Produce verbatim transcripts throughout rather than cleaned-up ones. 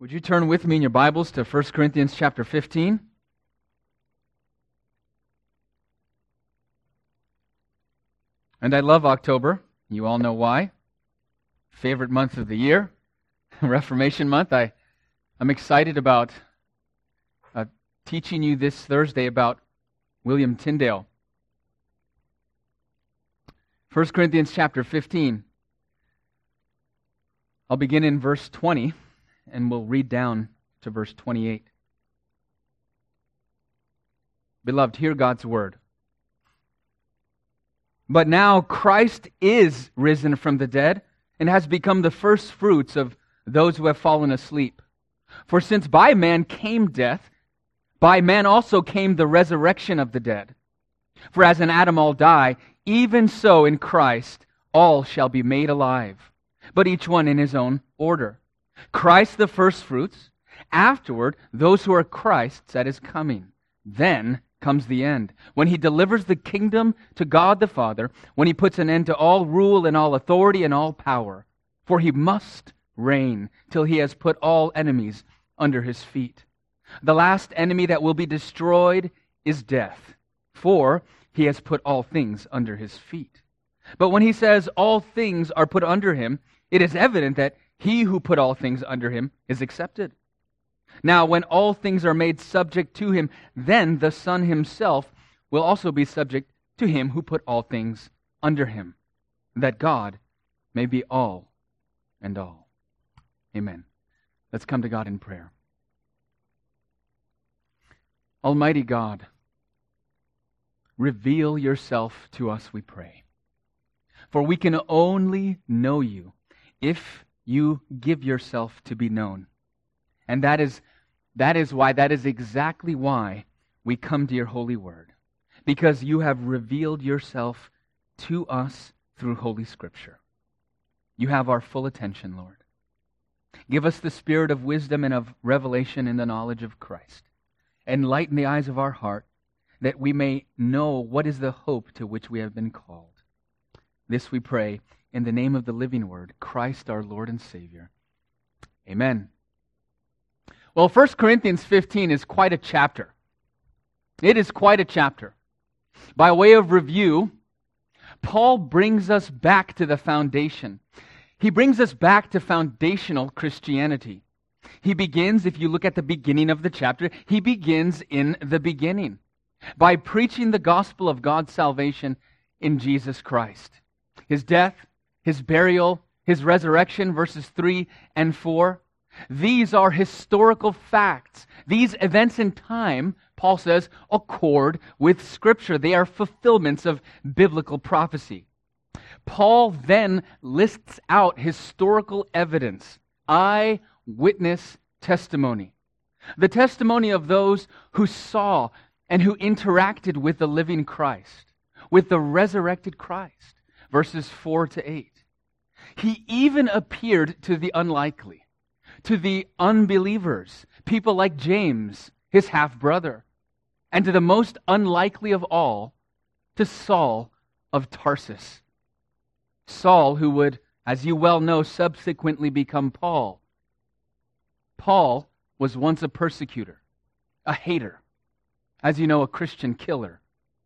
Would you turn with me in your Bibles to First Corinthians chapter fifteen? And I love October. You all know why. Favorite month of the year, Reformation month. I, I'm excited about uh, teaching you this Thursday about William Tyndale. First Corinthians chapter fifteen. I'll begin in verse twenty, and we'll read down to verse twenty-eight. Beloved, hear God's word. But now Christ is risen from the dead and has become the first fruits of those who have fallen asleep. For since by man came death, by man also came the resurrection of the dead. For as in Adam all die, even so in Christ all shall be made alive, but each one in his own order. Christ the first fruits, afterward those who are Christ's at his coming. Then comes the end, when he delivers the kingdom to God the Father, when he puts an end to all rule and all authority and all power. For he must reign till he has put all enemies under his feet. The last enemy that will be destroyed is death, for he has put all things under his feet. But when he says all things are put under him, it is evident that he who put all things under him is accepted. Now, when all things are made subject to him, then the Son himself will also be subject to him who put all things under him, that God may be all and all. Amen. Let's come to God in prayer. Almighty God, reveal yourself to us, we pray. For we can only know you if you give yourself to be known. And that is that is why, that is exactly why we come to your holy word. Because you have revealed yourself to us through Holy Scripture. You have our full attention, Lord. Give us the spirit of wisdom and of revelation in the knowledge of Christ. Enlighten the eyes of our heart, that we may know what is the hope to which we have been called. This we pray in the name of the living Word, Christ our Lord and Savior. Amen. Well, First Corinthians fifteen is quite a chapter. It is quite a chapter. By way of review, Paul brings us back to the foundation. He brings us back to foundational Christianity. He begins, if you look at the beginning of the chapter, he begins in the beginning by preaching the gospel of God's salvation in Jesus Christ. His death, His burial, His resurrection, verses three and four. These are historical facts. These events in time, Paul says, accord with Scripture. They are fulfillments of biblical prophecy. Paul then lists out historical evidence, eyewitness testimony. The testimony of those who saw and who interacted with the living Christ, with the resurrected Christ, verses four to eight. He even appeared to the unlikely, to the unbelievers, people like James, his half-brother, and to the most unlikely of all, to Saul of Tarsus. Saul, who would, as you well know, subsequently become Paul. Paul was once a persecutor, a hater, as you know, a Christian killer.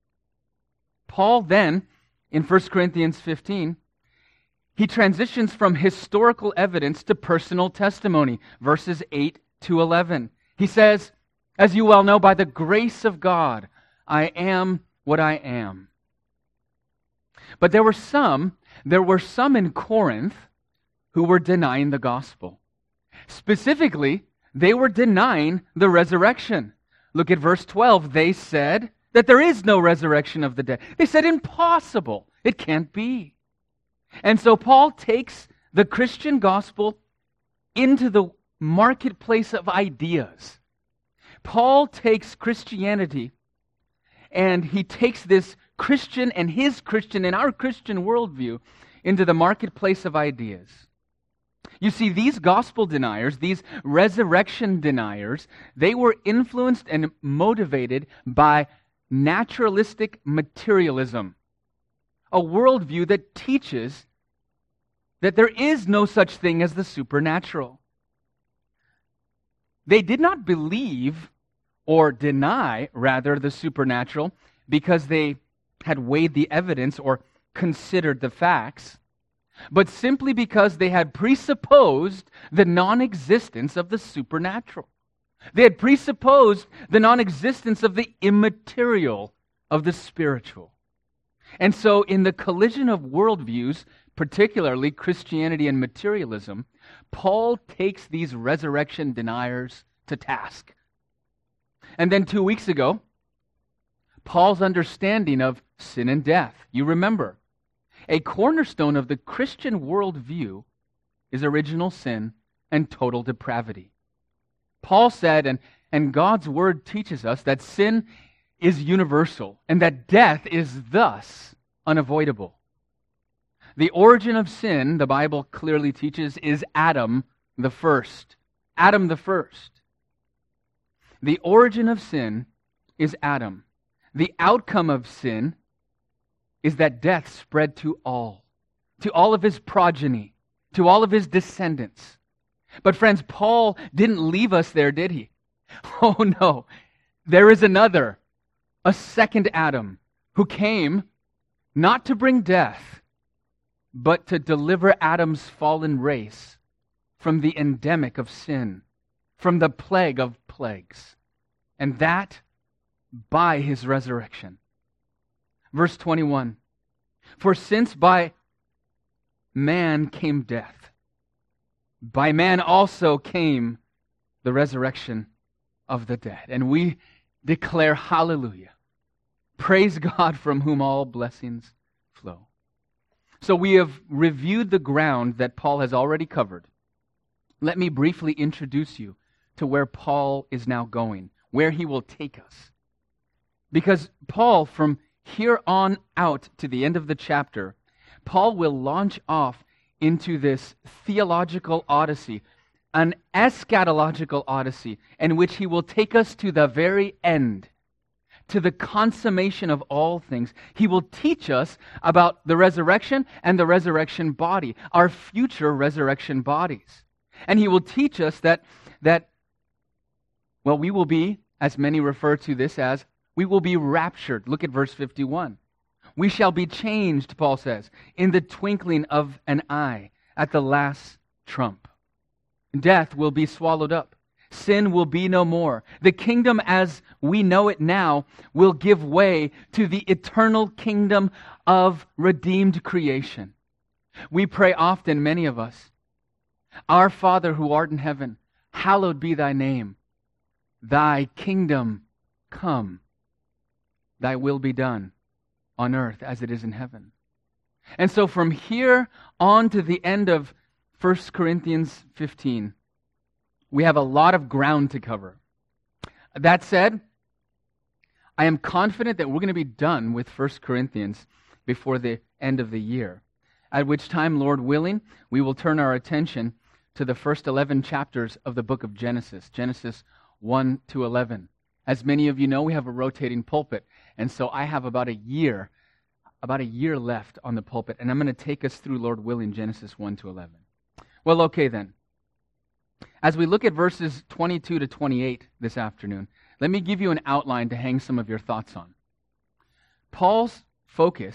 Paul then, in First Corinthians fifteen, he transitions from historical evidence to personal testimony, verses eight to eleven. He says, as you well know, by the grace of God, I am what I am. But there were some, there were some in Corinth who were denying the gospel. Specifically, they were denying the resurrection. Look at verse twelve. They said that there is no resurrection of the dead. They said, impossible. It can't be. And so Paul takes the Christian gospel into the marketplace of ideas. Paul takes Christianity and he takes this Christian and his Christian and our Christian worldview into the marketplace of ideas. You see, these gospel deniers, these resurrection deniers, they were influenced and motivated by naturalistic materialism. A worldview that teaches that there is no such thing as the supernatural. They did not believe or deny, rather, the supernatural because they had weighed the evidence or considered the facts, but simply because they had presupposed the non-existence of the supernatural. They had presupposed the non-existence of the immaterial, of the spiritual. And so in the collision of worldviews, particularly Christianity and materialism, Paul takes these resurrection deniers to task. And then two weeks ago, Paul's understanding of sin and death. You remember, a cornerstone of the Christian worldview is original sin and total depravity. Paul said, and, and God's word teaches us, that sin is universal and that death is thus unavoidable. The origin of sin, the Bible clearly teaches, is Adam the first. Adam the first. The origin of sin is Adam. The outcome of sin is that death spread to all, to all of his progeny, to all of his descendants. But friends, Paul didn't leave us there, did he? Oh no, there is another, a second Adam, who came not to bring death, but to deliver Adam's fallen race from the endemic of sin, from the plague of plagues, and that by his resurrection. Verse twenty-one, for since by man came death, by man also came the resurrection of the dead. And we declare hallelujah. Praise God, from whom all blessings flow. So we have reviewed the ground that Paul has already covered. Let me briefly introduce you to where Paul is now going, where he will take us. Because Paul, from here on out to the end of the chapter, Paul will launch off into this theological odyssey, an eschatological odyssey, in which he will take us to the very end, to the consummation of all things. He will teach us about the resurrection and the resurrection body, our future resurrection bodies. And he will teach us that, that well, we will be, as many refer to this as, we will be raptured. Look at verse fifty-one. We shall be changed, Paul says, in the twinkling of an eye, at the last trump. Death will be swallowed up. Sin will be no more. The kingdom as we know it now will give way to the eternal kingdom of redeemed creation. We pray often, many of us, Our Father who art in heaven, hallowed be thy name. Thy kingdom come. Thy will be done on earth as it is in heaven. And so from here on to the end of First Corinthians fifteen, we have a lot of ground to cover. That said, I am confident that we're going to be done with First Corinthians before the end of the year, at which time, Lord willing, we will turn our attention to the first eleven chapters of the book of Genesis, Genesis one to eleven. As many of you know, we have a rotating pulpit, and so I have about a year, about a year left on the pulpit, and I'm going to take us through, Lord willing, Genesis one to eleven. Well, okay then. As we look at verses twenty-two to twenty-eight this afternoon, let me give you an outline to hang some of your thoughts on. Paul's focus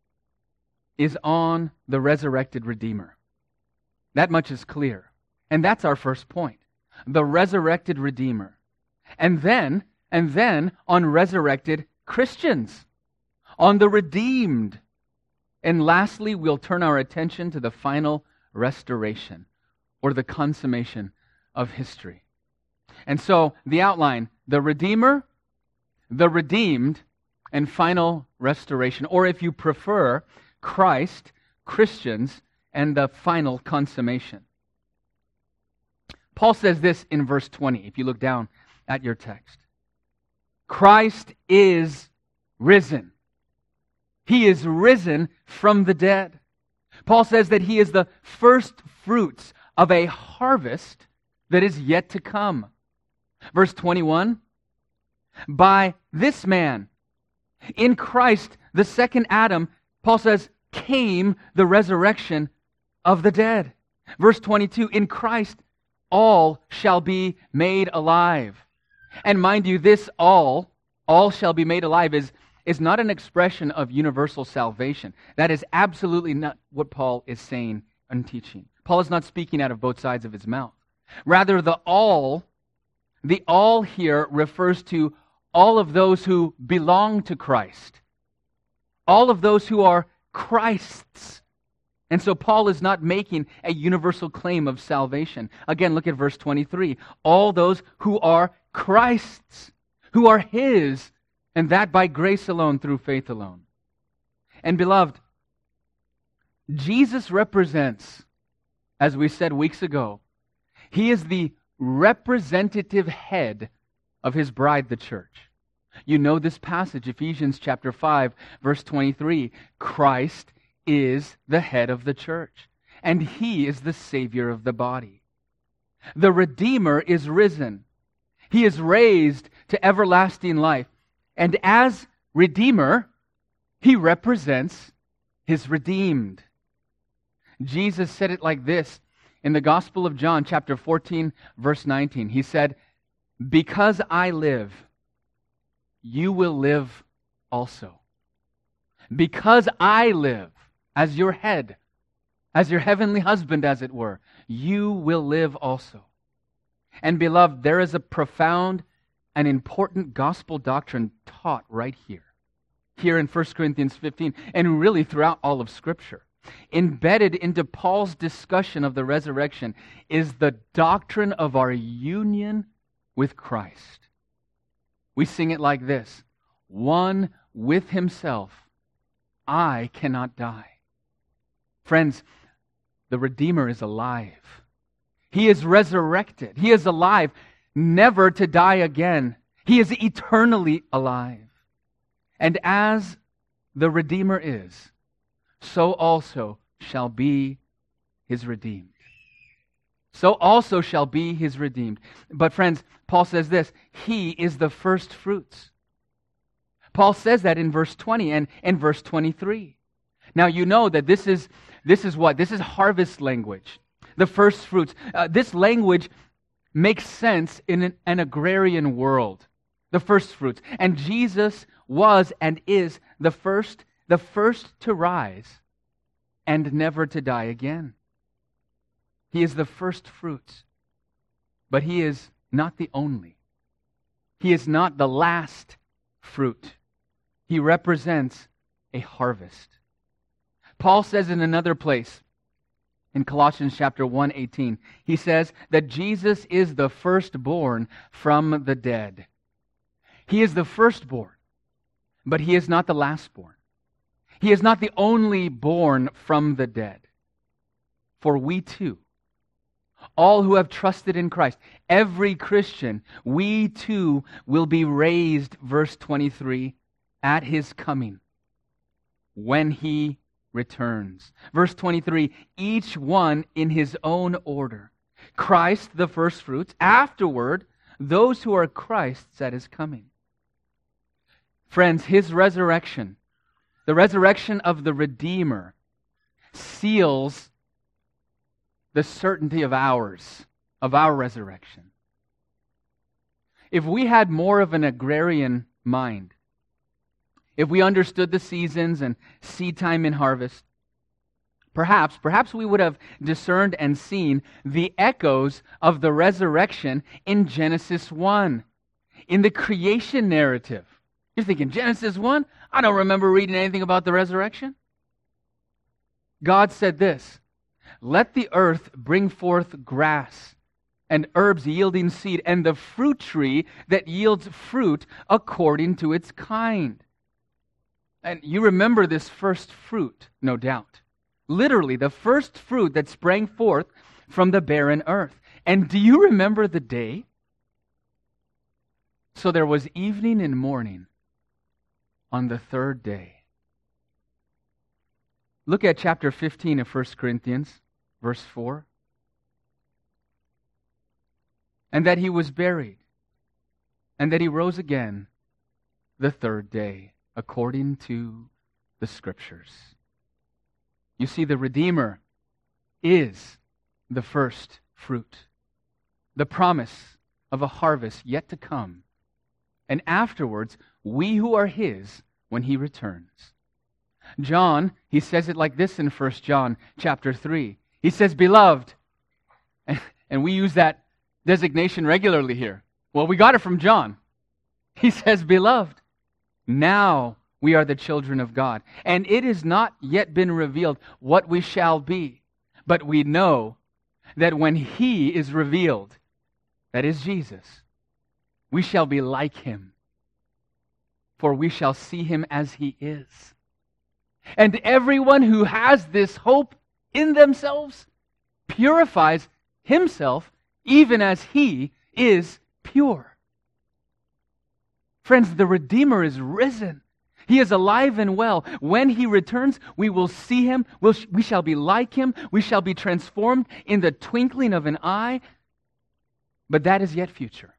is on the resurrected Redeemer. That much is clear. And that's our first point. The resurrected Redeemer. And then, and then on resurrected Christians. On the redeemed. And lastly, we'll turn our attention to the final restoration, or the consummation of history. And so, the outline, the Redeemer, the redeemed, and final restoration. Or if you prefer, Christ, Christians, and the final consummation. Paul says this in verse twenty, if you look down at your text. Christ is risen. He is risen from the dead. Paul says that he is the first fruits of a harvest that is yet to come. Verse twenty-one, by this man, in Christ, the second Adam, Paul says, came the resurrection of the dead. Verse twenty-two, in Christ, all shall be made alive. And mind you, this all, all shall be made alive, is, is not an expression of universal salvation. That is absolutely not what Paul is saying and teaching. Paul is not speaking out of both sides of his mouth. Rather, the all, the all here refers to all of those who belong to Christ. All of those who are Christ's. And so Paul is not making a universal claim of salvation. Again, look at verse twenty-three. All those who are Christ's, who are His, and that by grace alone, through faith alone. And beloved, Jesus represents, as we said weeks ago, He is the representative head of His bride, the church. You know this passage, Ephesians chapter five, verse twenty-three. Christ is the head of the church, and He is the Savior of the body. The Redeemer is risen. He is raised to everlasting life. And as Redeemer, He represents His redeemed. Jesus said it like this in the Gospel of John, chapter fourteen, verse nineteen. He said, "Because I live, you will live also." Because I live, as your head, as your heavenly husband, as it were, you will live also. And beloved, there is a profound and important gospel doctrine taught right here. Here in First Corinthians fifteen, and really throughout all of Scripture. Embedded into Paul's discussion of the resurrection is the doctrine of our union with Christ. We sing it like this: one with Himself, I cannot die. Friends, the Redeemer is alive. He is resurrected. He is alive, never to die again. He is eternally alive. And as the Redeemer is, so also shall be His redeemed. So also shall be His redeemed. But friends, Paul says this: He is the first fruits. Paul says that in verse twenty and in verse twenty-three. Now you know that this is this is what? This is harvest language. The first fruits. Uh, this language makes sense in an, an agrarian world. The first fruits. And Jesus was and is the first, the first to rise and never to die again. He is the first fruits. But He is not the only. He is not the last fruit. He represents a harvest. Paul says in another place, in Colossians chapter one eighteen, he says that Jesus is the firstborn from the dead. He is the firstborn, but He is not the lastborn. He is not the only born from the dead. For we too, all who have trusted in Christ, every Christian, we too will be raised, verse twenty-three, at His coming, when He returns. Verse twenty-three, each one in his own order. Christ, the first fruits. Afterward, those who are Christ's at His coming. Friends, His resurrection, the resurrection of the Redeemer, seals the certainty of ours, of our resurrection. If we had more of an agrarian mind, if we understood the seasons and seed time and harvest, perhaps, perhaps we would have discerned and seen the echoes of the resurrection in Genesis one, in the creation narrative. You're thinking, Genesis one? I don't remember reading anything about the resurrection. God said this: let the earth bring forth grass and herbs yielding seed, and the fruit tree that yields fruit according to its kind. And you remember this first fruit, no doubt. Literally, the first fruit that sprang forth from the barren earth. And do you remember the day? So there was evening and morning on the third day. Look at chapter fifteen of First Corinthians, verse four. And that He was buried, and that He rose again the third day, according to the Scriptures. You see, the Redeemer is the first fruit. the promise of a harvest yet to come, and afterwards, we who are His when He returns. John, he says it like this in First John chapter three. He says, beloved, and, and we use that designation regularly here. Well, we got it from John. He says, beloved, now we are the children of God, and it has not yet been revealed what we shall be, but we know that when He is revealed, that is Jesus, we shall be like Him, for we shall see Him as He is. And everyone who has this hope in themselves purifies himself even as He is pure. Friends, the Redeemer is risen. He is alive and well. When He returns, we will see Him. We'll, we shall be like Him. We shall be transformed in the twinkling of an eye. But that is yet future.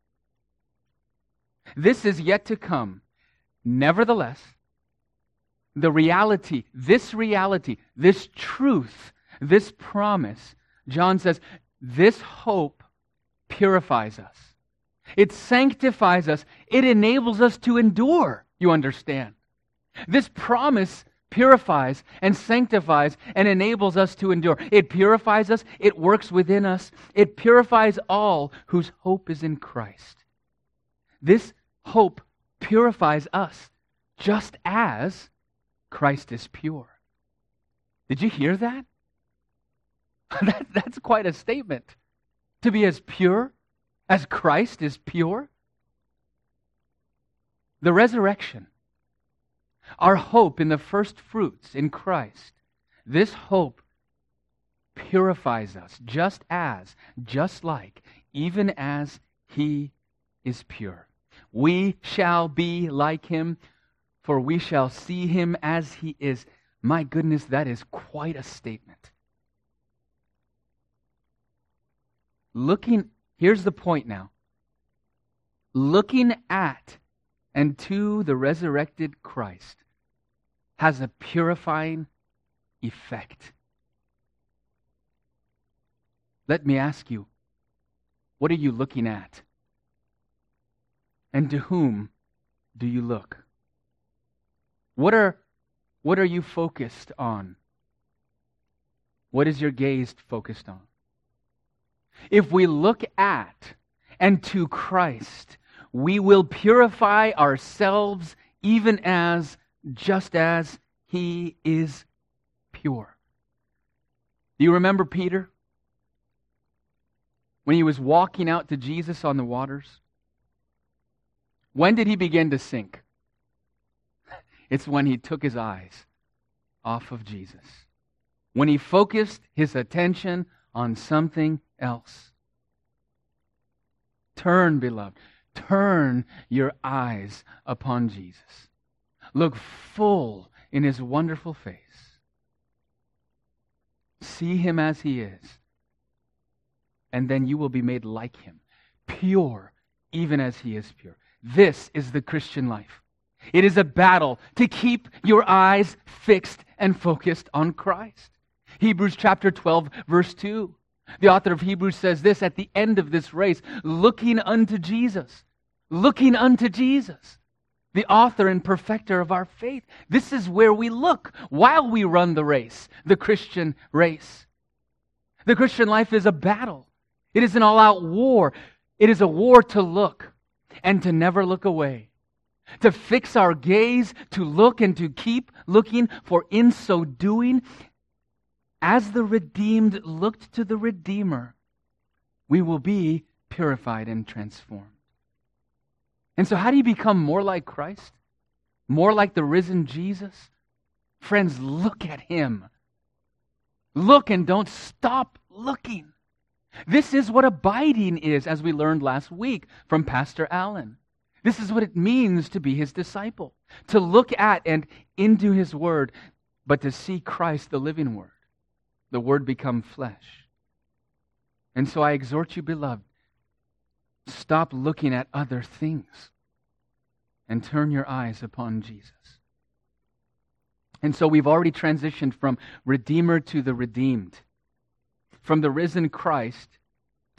This is yet to come. Nevertheless, the reality, this reality, this truth, this promise, John says, this hope purifies us. It sanctifies us. It enables us to endure, you understand. This promise purifies and sanctifies and enables us to endure. It purifies us. It works within us. It purifies all whose hope is in Christ. This hope purifies us just as Christ is pure. Did you hear that? that? That's quite a statement. To be as pure as Christ is pure. The resurrection, our hope in the first fruits in Christ, this hope purifies us just as, just like, even as He is pure. We shall be like Him, for we shall see Him as He is. My goodness, that is quite a statement. Looking, here's the point now. Looking at and to the resurrected Christ has a purifying effect. Let me ask you, what are you looking at? And to whom do you look? What are, what are you focused on? What is your gaze focused on? If we look at and to Christ, we will purify ourselves even as, just as He is pure. Do you remember Peter? When he was walking out to Jesus on the waters? When did he begin to sink? It's when he took his eyes off of Jesus. When he focused his attention on something else. Turn, beloved. Turn your eyes upon Jesus. Look full in His wonderful face. See Him as He is. And then you will be made like Him. Pure, even as He is pure. This is the Christian life. It is a battle to keep your eyes fixed and focused on Christ. Hebrews chapter twelve, verse two. The author of Hebrews says this at the end of this race, looking unto Jesus. Looking unto Jesus, the author and perfecter of our faith. This is where we look while we run the race, the Christian race. The Christian life is a battle. It is an all-out war. It is a war to look and to never look away. To fix our gaze, to look and to keep looking, for in so doing, as the redeemed looked to the Redeemer, we will be purified and transformed. And so how do you become more like Christ? More like the risen Jesus? Friends, look at Him. Look and don't stop looking. This is what abiding is, as we learned last week from Pastor Allen. This is what it means to be His disciple. To look at and into His Word, but to see Christ, the living Word. The Word become flesh. And so I exhort you, beloved, stop looking at other things and turn your eyes upon Jesus. And so we've already transitioned from Redeemer to the redeemed, from the risen Christ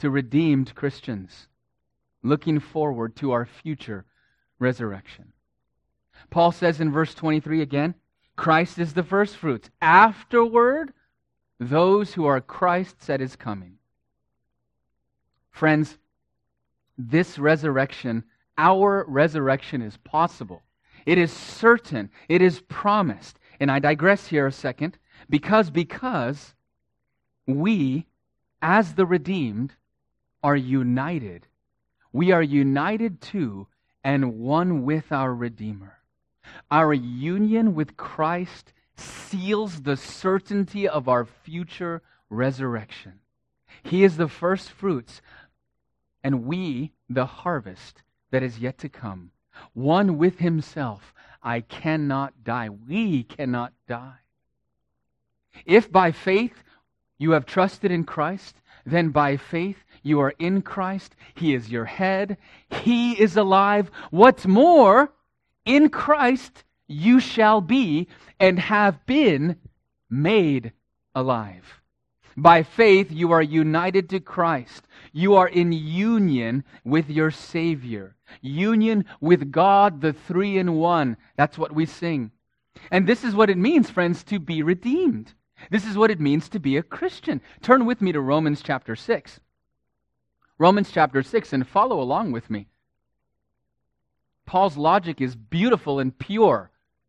to redeemed Christians, looking forward to our future resurrection. Paul says in verse twenty-three again, Christ is the first fruits. Afterward, those who are Christ's at his coming. Friends, this resurrection, our resurrection is possible. It is certain. It is promised. And I digress here a second, because because we, as the redeemed, are united. We are united to and one with our Redeemer. Our union with Christ seals the certainty of our future resurrection. He is the first fruits, and we the harvest that is yet to come. One with himself, I cannot die. We cannot die. If by faith you have trusted in Christ, then by faith you are in Christ. He is your head. He is alive. What's more, in Christ you shall be and have been made alive. By faith you are united to Christ. You are in union with your Savior. Union with God, the three in one. That's what we sing. And this is what it means, friends, to be redeemed. This is what it means to be a Christian. Turn with me to Romans chapter six. Romans chapter six, and follow along with me. Paul's logic is beautiful and pure.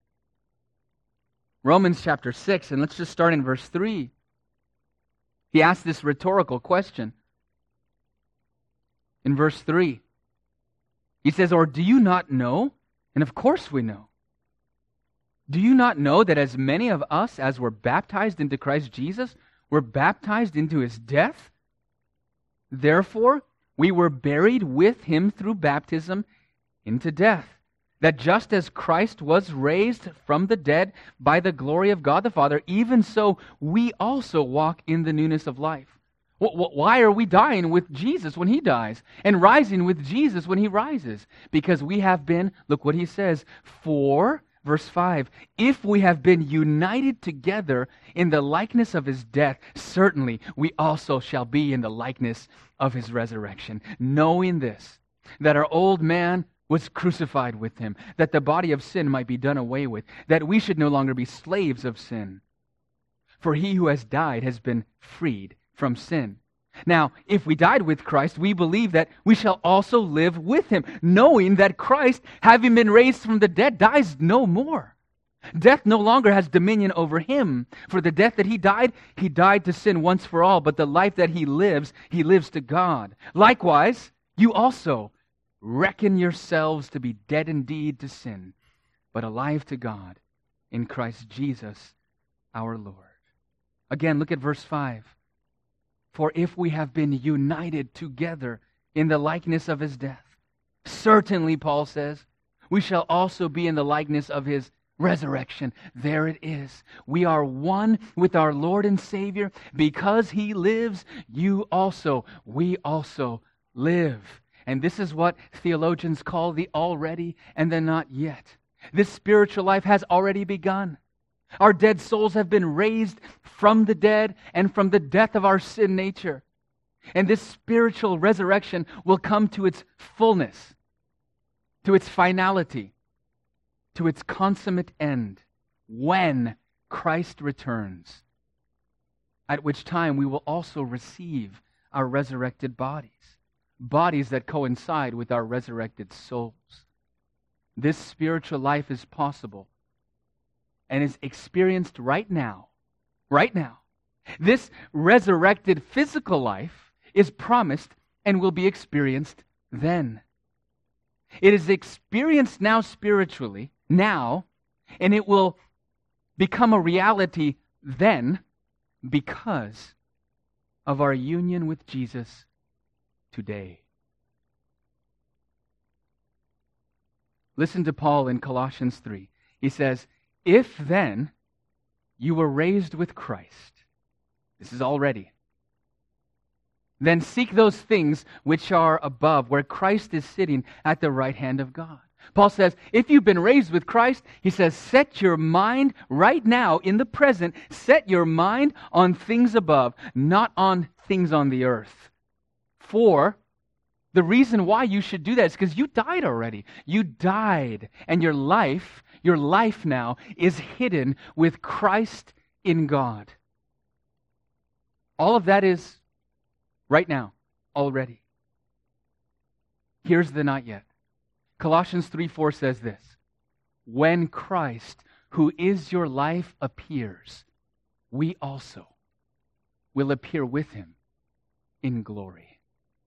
Romans chapter six, and let's just start in verse three. He asks this rhetorical question. In verse three, he says, or do you not know? And of course we know. Do you not know that as many of us as were baptized into Christ Jesus were baptized into his death? Therefore, we were buried with him through baptism into death, that just as Christ was raised from the dead by the glory of God the Father, even so we also walk in the newness of life. Why are we dying with Jesus when he dies and rising with Jesus when he rises? Because we have been, look what he says, for, verse five, if we have been united together in the likeness of his death, certainly we also shall be in the likeness of his resurrection. Knowing this, that our old man was crucified with him, that the body of sin might be done away with, that we should no longer be slaves of sin. For he who has died has been freed from sin. Now, if we died with Christ, we believe that we shall also live with him, knowing that Christ, having been raised from the dead, dies no more. Death no longer has dominion over him. For the death that he died, he died to sin once for all, but the life that he lives, he lives to God. Likewise, you also reckon yourselves to be dead indeed to sin, but alive to God in Christ Jesus our Lord. Again, look at verse five. For if we have been united together in the likeness of his death, certainly, Paul says, we shall also be in the likeness of his resurrection. There it is. We are one with our Lord and Savior. Because he lives, you also, we also live. And this is what theologians call the already and the not yet. This spiritual life has already begun. Our dead souls have been raised from the dead and from the death of our sin nature. And this spiritual resurrection will come to its fullness, to its finality, to its consummate end when Christ returns, at which time we will also receive our resurrected bodies, bodies that coincide with our resurrected souls. This spiritual life is possible and is experienced right now. Right now. This resurrected physical life is promised and will be experienced then. It is experienced now spiritually, now, and it will become a reality then because of our union with Jesus today. Listen to Paul in Colossians three. He says, if then you were raised with Christ, this is already, then seek those things which are above, where Christ is sitting at the right hand of God. Paul says, if you've been raised with Christ, he says, set your mind right now, in the present, set your mind on things above, not on things on the earth. Therefore, the reason why you should do that is because you died already. You died, and your life, your life now, is hidden with Christ in God. All of that is right now, already. Here's the not yet. Colossians three four says this, when Christ, who is your life, appears, we also will appear with him in glory.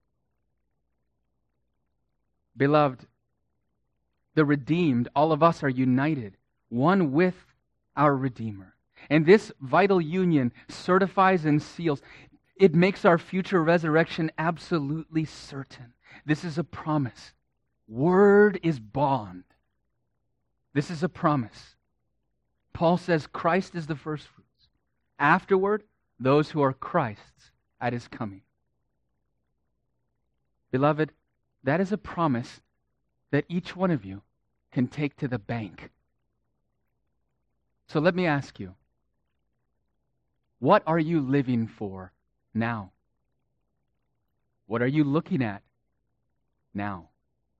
Beloved, the redeemed, all of us are united, one with our Redeemer. And this vital union certifies and seals. It makes our future resurrection absolutely certain. This is a promise. Word is bond. This is a promise. Paul says Christ is the first fruits. Afterward, those who are Christ's at his coming. Beloved, that is a promise that each one of you can take to the bank. So let me ask you, what are you living for now? What are you looking at now?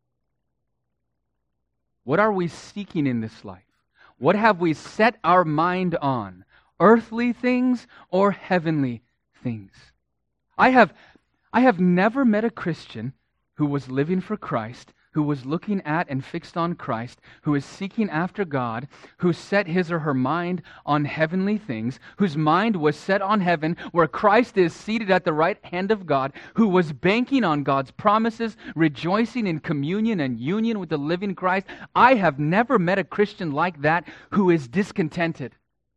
What are we seeking in this life? What have we set our mind on? Earthly things or heavenly things? I have, I have never met a Christian who was living for Christ, who was looking at and fixed on Christ, who is seeking after God, who set his or her mind on heavenly things, whose mind was set on heaven, where Christ is seated at the right hand of God, who was banking on God's promises, rejoicing in communion and union with the living Christ. I have never met a Christian like that who is discontented,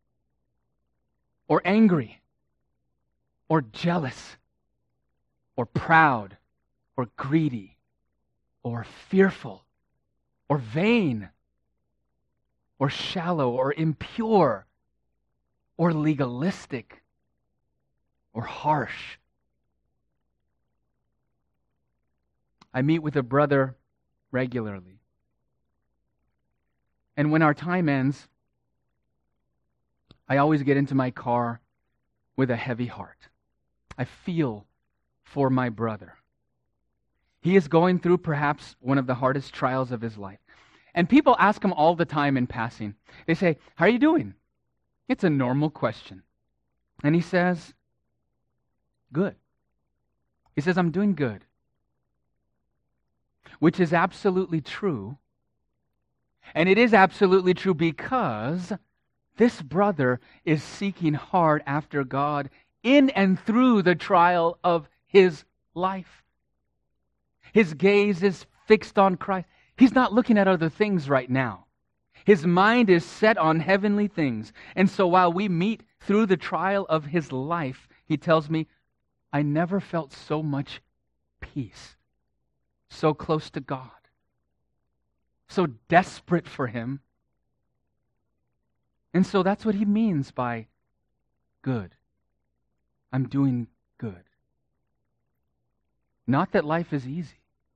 or angry, or jealous, or proud, or greedy, or fearful, or vain, or shallow, or impure, or legalistic, or harsh. I meet with a brother regularly. And when our time ends, I always get into my car with a heavy heart. I feel for my brother. He is going through perhaps one of the hardest trials of his life. And people ask him all the time in passing. They say, how are you doing? It's a normal question. And he says, good. He says, I'm doing good. Which is absolutely true. And it is absolutely true because this brother is seeking hard after God in and through the trial of his life. His gaze is fixed on Christ. He's not looking at other things right now. His mind is set on heavenly things. And so while we meet through the trial of his life, he tells me, I never felt so much peace, so close to God, so desperate for him. And so that's what he means by good. I'm doing good. Not that life is easy.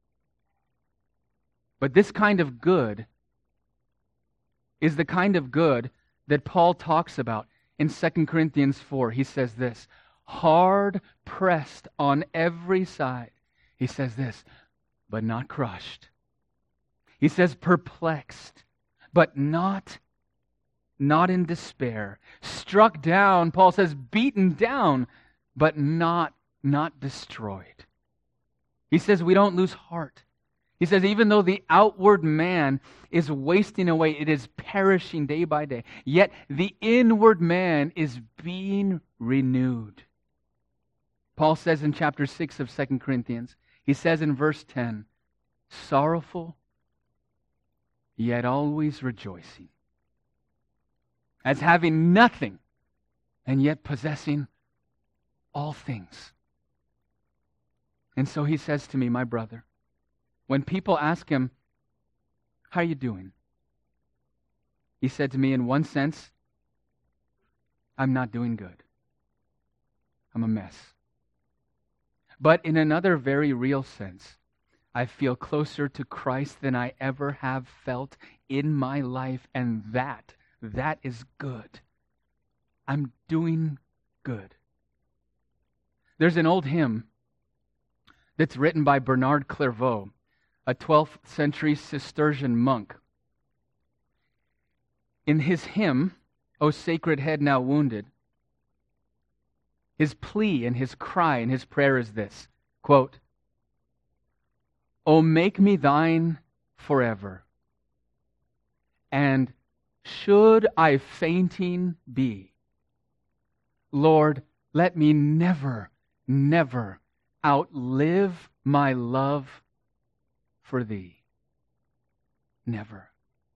But this kind of good is the kind of good that Paul talks about in Second Corinthians four. He says this, hard pressed on every side. He says this, but not crushed. He says perplexed, but not, not in despair. Struck down, Paul says, beaten down, but not, not destroyed. He says we don't lose heart. He says, even though the outward man is wasting away, it is perishing day by day, yet the inward man is being renewed. Paul says in chapter six of Second Corinthians, he says in verse ten, sorrowful, yet always rejoicing, as having nothing, and yet possessing all things. And so he says to me, my brother, when people ask him, how are you doing? He said to me, in one sense, I'm not doing good. I'm a mess. But in another very real sense, I feel closer to Christ than I ever have felt in my life, and that, that is good. I'm doing good. There's an old hymn that's written by Bernard Clairvaux, a twelfth century Cistercian monk. In his hymn, O Sacred Head Now Wounded, his plea and his cry and his prayer is this, quote, O make me thine forever, and should I fainting be, Lord, let me never, never outlive my love for thee. Never.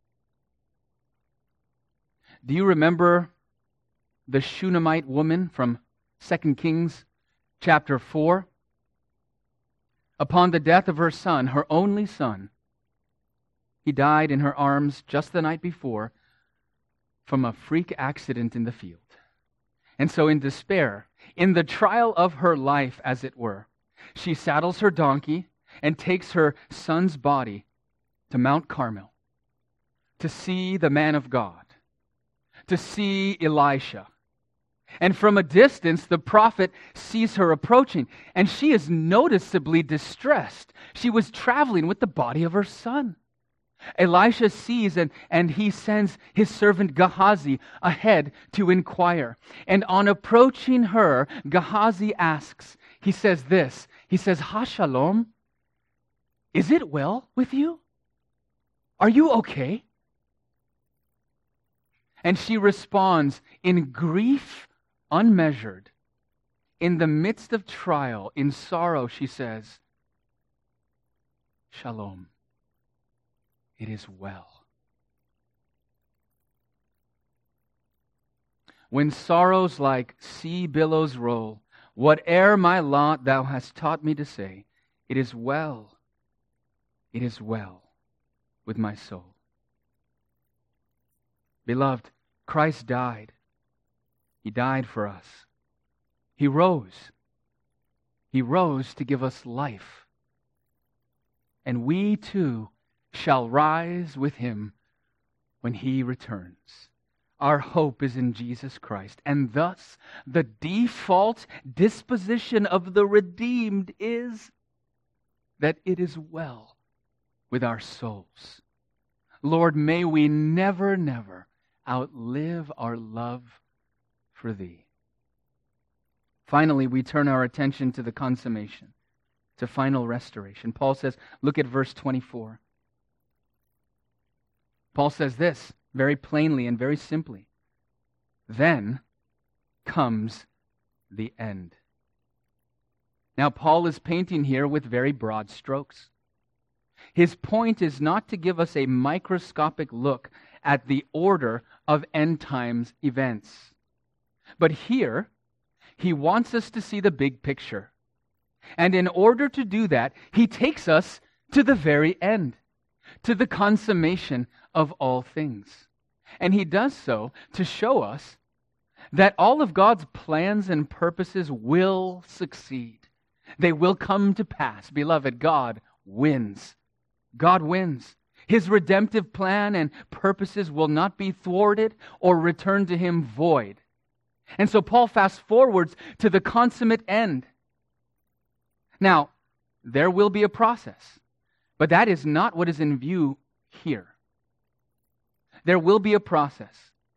Do you remember the Shunammite woman from Second Kings chapter four? Upon the death of her son, her only son, he died in her arms just the night before from a freak accident in the field. And so in despair, in the trial of her life, as it were, she saddles her donkey and takes her son's body to Mount Carmel to see the man of God, to see Elisha. And from a distance, the prophet sees her approaching, and she is noticeably distressed. She was traveling with the body of her son. Elisha sees, and, and he sends his servant Gehazi ahead to inquire. And on approaching her, Gehazi asks, he says this, he says, Ha shalom, is it well with you? Are you okay? And she responds in grief unmeasured. In the midst of trial, in sorrow, she says, Shalom, it is well. When sorrows like sea billows roll, whate'er my lot thou hast taught me to say, it is well, it is well with my soul. Beloved, Christ died. He died for us. He rose. He rose to give us life. And we too shall rise with him when he returns. Our hope is in Jesus Christ. And thus, the default disposition of the redeemed is that it is well with our souls. Lord, may we never, never outlive our love for thee. Finally, we turn our attention to the consummation, to final restoration. Paul says, look at verse twenty-four. Paul says this very plainly and very simply. Then comes the end. Now, Paul is painting here with very broad strokes. His point is not to give us a microscopic look at the order of end times events. But here, he wants us to see the big picture. And in order to do that, he takes us to the very end, to the consummation of all things. And he does so to show us that all of God's plans and purposes will succeed. They will come to pass. Beloved, God wins. God wins. His redemptive plan and purposes will not be thwarted or return to him void. And so Paul fast forwards to the consummate end. Now, there will be a process, but that is not what is in view here. There will be a process.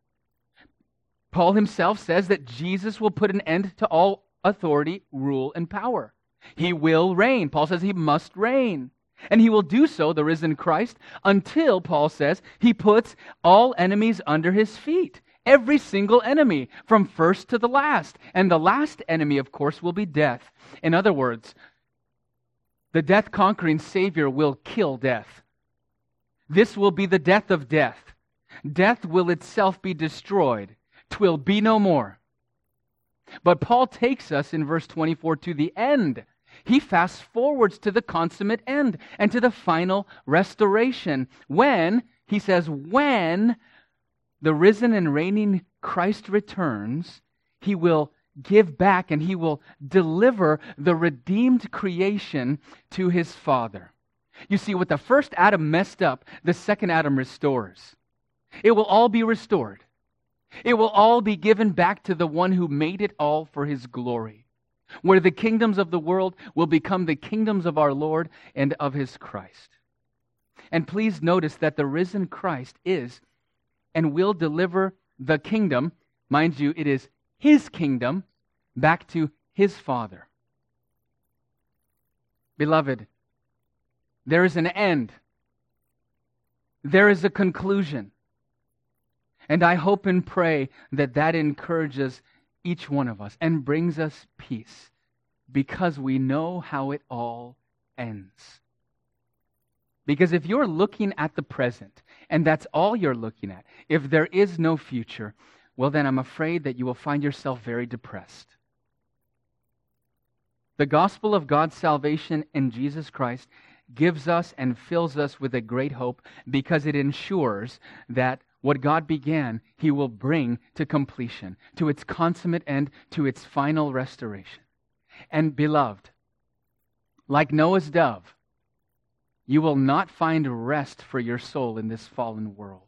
Paul himself says that Jesus will put an end to all authority, rule, and power. He will reign. Paul says he must reign. And he will do so, the risen Christ, until, Paul says, he puts all enemies under his feet. Every single enemy, from first to the last. And the last enemy, of course, will be death. In other words, the death-conquering Savior will kill death. This will be the death of death. Death will itself be destroyed. 'Twill be no more. But Paul takes us in verse twenty-four to the end. He fast forwards to the consummate end and to the final restoration. When, he says, when the risen and reigning Christ returns, he will give back and he will deliver the redeemed creation to his Father. You see, what the first Adam messed up, the second Adam restores. It will all be restored. It will all be given back to the one who made it all for his glory. where the kingdoms of the world will become the kingdoms of our Lord and of His Christ. And please notice that the risen Christ is and will deliver the kingdom, mind you, it is His kingdom, back to His Father. Beloved, there is an end. There is a conclusion. And I hope and pray that that encourages each one of us and brings us peace, because we know how it all ends. Because if you're looking at the present, and that's all you're looking at, if there is no future, well then I'm afraid that you will find yourself very depressed. The gospel of God's salvation in Jesus Christ gives us and fills us with a great hope, because it ensures that what God began, He will bring to completion, to its consummate end, to its final restoration. And beloved, like Noah's dove, you will not find rest for your soul in this fallen world.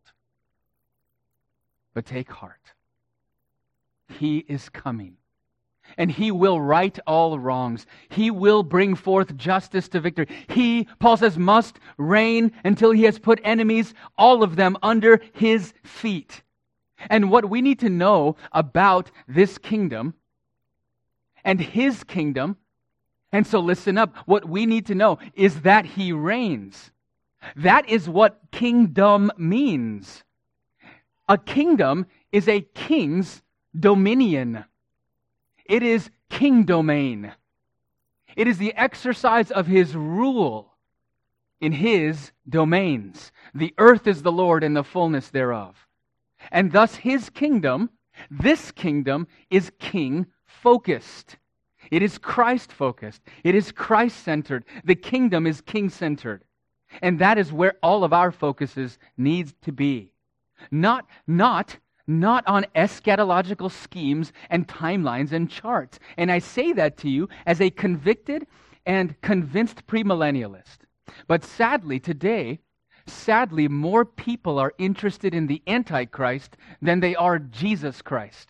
But take heart. He is coming. And He will right all wrongs. He will bring forth justice to victory. He, Paul says, must reign until He has put enemies, all of them, under His feet. And what we need to know about this kingdom and His kingdom, and so listen up, what we need to know is that He reigns. That is what kingdom means. A kingdom is a king's dominion. It is king domain. It is the exercise of His rule in His domains. The earth is the Lord and the fullness thereof. And thus His kingdom, this kingdom, is king-focused. It is Christ-focused. It is Christ-centered. The kingdom is king-centered. And that is where all of our focuses needs to be. Not, not Not on eschatological schemes and timelines and charts. And I say that to you as a convicted and convinced premillennialist. But sadly, today, sadly, more people are interested in the Antichrist than they are Jesus Christ.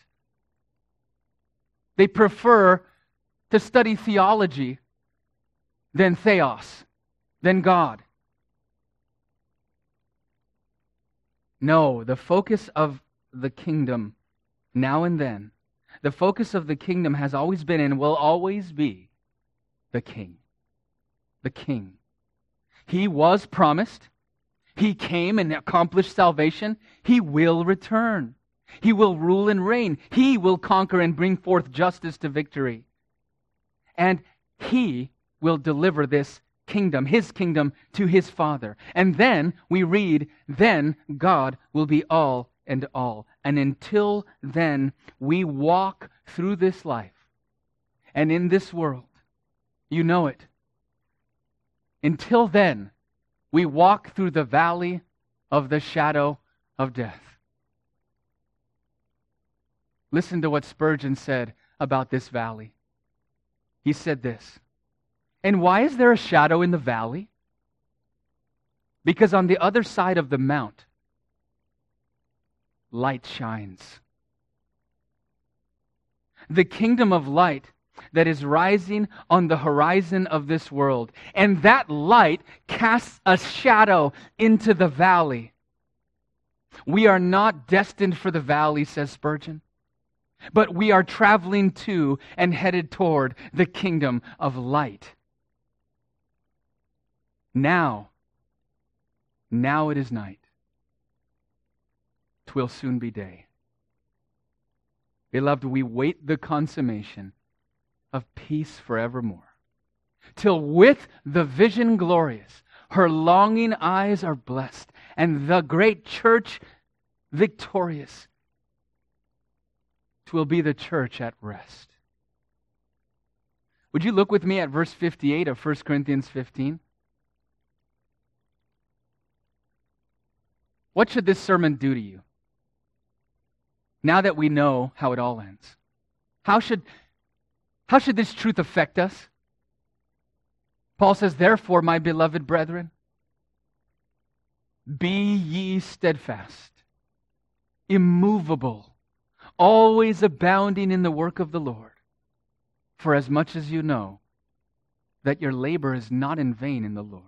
They prefer to study theology than theos, than God. No, the focus of the kingdom, now and then, the focus of the kingdom has always been and will always be the King. The King. He was promised. He came and accomplished salvation. He will return. He will rule and reign. He will conquer and bring forth justice to victory. And He will deliver this kingdom, His kingdom, to His Father. And then we read, then God will be all and all. And until then, we walk through this life and in this world. You know it. Until then, we walk through the valley of the shadow of death. Listen to what Spurgeon said about this valley. He said this, "And why is there a shadow in the valley? Because on the other side of the mount, light shines." The kingdom of light that is rising on the horizon of this world. And that light casts a shadow into the valley. We are not destined for the valley, says Spurgeon, but we are traveling to and headed toward the kingdom of light. Now, now it is night. 'Twill soon be day. Beloved, we wait the consummation of peace forevermore, till with the vision glorious, her longing eyes are blessed, and the great church victorious. 'Twill be the church at rest. Would you look with me at verse fifty-eight of First Corinthians fifteen? What should this sermon do to you? Now that we know how it all ends, how should, how should this truth affect us? Paul says, "Therefore, my beloved brethren, be ye steadfast, immovable, always abounding in the work of the Lord, for as much as you know that your labor is not in vain in the Lord.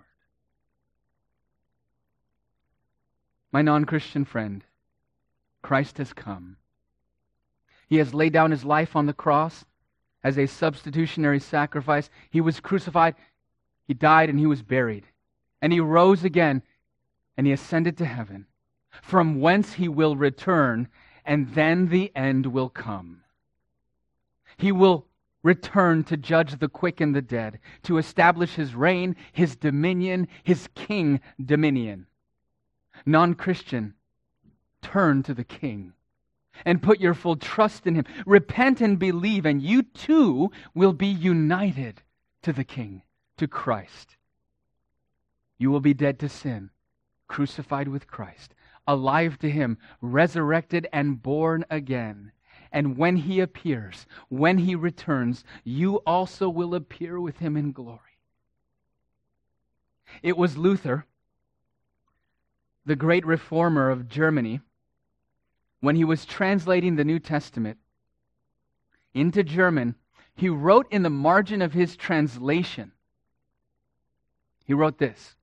My non-Christian friend, Christ has come. He has laid down his life on the cross as a substitutionary sacrifice. He was crucified, he died, and he was buried. And he rose again, and he ascended to heaven, from whence he will return, and then the end will come. He will return to judge the quick and the dead, to establish his reign, his dominion, his king dominion. Non-Christian, turn to the King and put your full trust in him. Repent and believe, and you too will be united to the King, to Christ. You will be dead to sin, crucified with Christ, alive to him, resurrected and born again. And when he appears, when he returns, you also will appear with him in glory. It was Luther, the great reformer of Germany, when he was translating the New Testament into German, he wrote in the margin of his translation, he wrote this: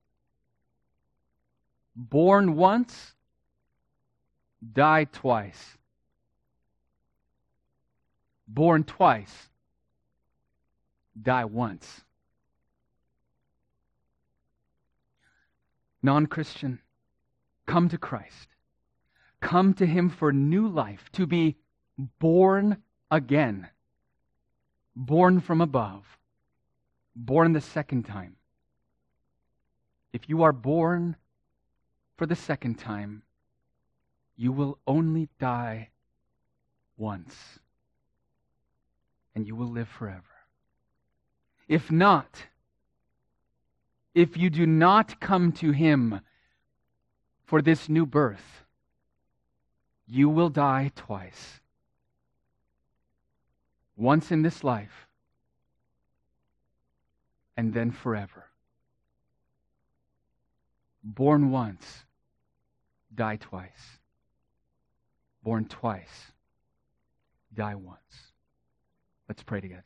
born once, die twice. Born twice, die once. Non-Christian, come to Christ. Come to him for new life, to be born again. Born from above. Born the second time. If you are born for the second time, you will only die once, and you will live forever. If not, if you do not come to him for this new birth, you will die twice. Once in this life, and then forever. Born once, die twice. Born twice, die once. Let's pray together.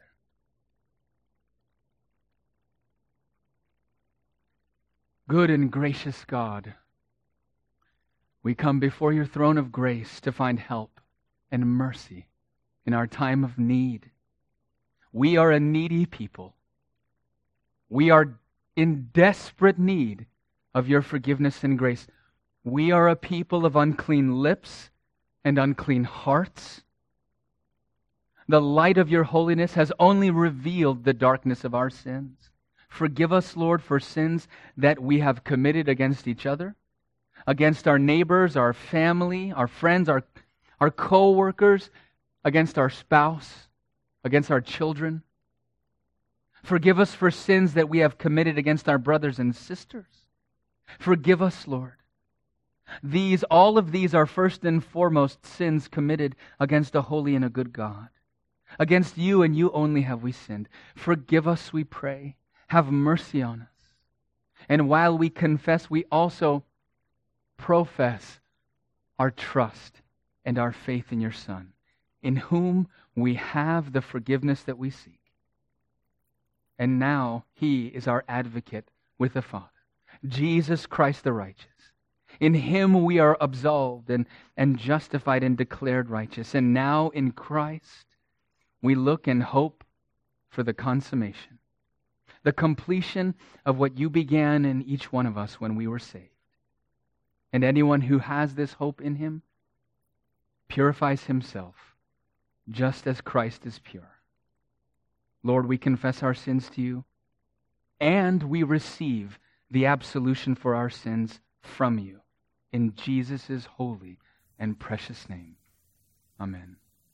Good and gracious God, we come before your throne of grace to find help and mercy in our time of need. We are a needy people. We are in desperate need of your forgiveness and grace. We are a people of unclean lips and unclean hearts. The light of your holiness has only revealed the darkness of our sins. Forgive us, Lord, for sins that we have committed against each other, against our neighbors, our family, our friends, our, our co-workers, against our spouse, against our children. Forgive us for sins that we have committed against our brothers and sisters. Forgive us, Lord. These, all of these are first and foremost sins committed against a holy and a good God. Against you and you only have we sinned. Forgive us, we pray. Have mercy on us. And while we confess, we also profess our trust and our faith in your Son, in whom we have the forgiveness that we seek. And now he is our advocate with the Father, Jesus Christ the righteous. In him we are absolved and, and justified and declared righteous. And now in Christ we look and hope for the consummation, the completion of what you began in each one of us when we were saved. And anyone who has this hope in him purifies himself just as Christ is pure. Lord, we confess our sins to you, and we receive the absolution for our sins from you. In Jesus' holy and precious name. Amen.